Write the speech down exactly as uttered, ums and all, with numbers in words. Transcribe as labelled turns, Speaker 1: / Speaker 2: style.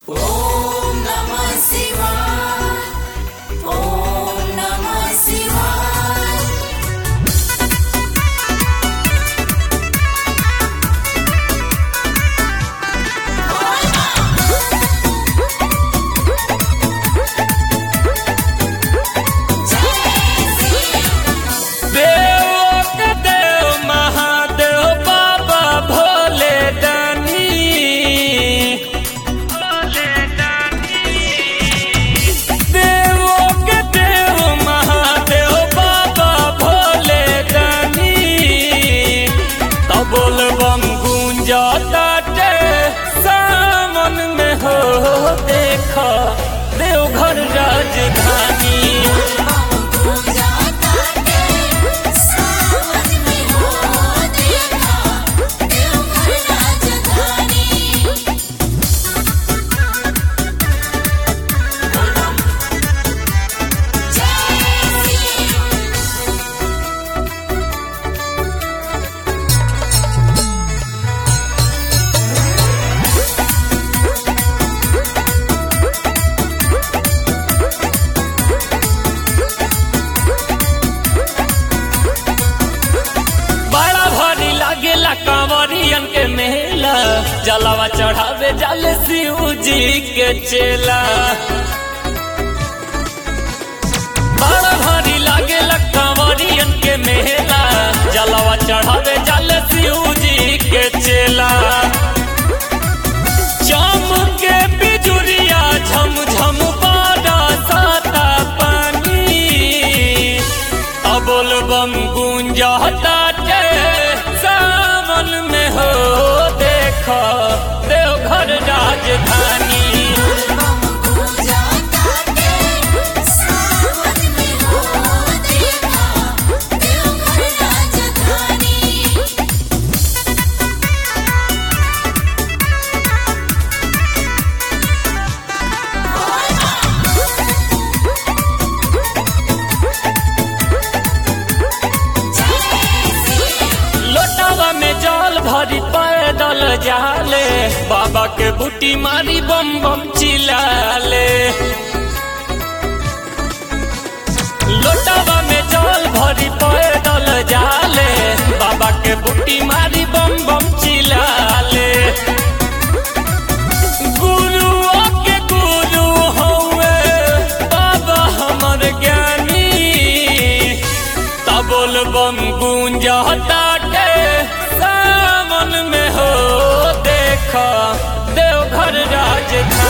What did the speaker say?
Speaker 1: ओम नमः शिवाय। ओम नमः शिवाय।
Speaker 2: देव के देव महादेव बाबा भोले दानी देव के देव महादेव बाबा भोले दानी तब बोलबम गूंजताटे सावन में हो देखा देवघर राजधानी। लागेला कांवरियन के मेला जलावा चढ़ावे जल शिव जी के चेला। बड़ा भारी लागेला कांवरियन के मेला जलावा चढ़ावे जल शिव जी के चेला। चमके बिजुरिया झम झम बाड़ा साता पानी अब बोलबम गूंजता सावन में हो देखा देवघर राजधानी। में जल भरी पैदल जाले बाबा के बूटी मारी बम बम चिल्लाले। लोटावा में जल भरी पैदल जाले बाबा के बूटी मारी बम बम चिल्लाले। गुरुओं के गुरु हौवे बाबा हमर ज्ञानी तब बोलबम गूंजता सावन में हो देखा देवघर राजधानी।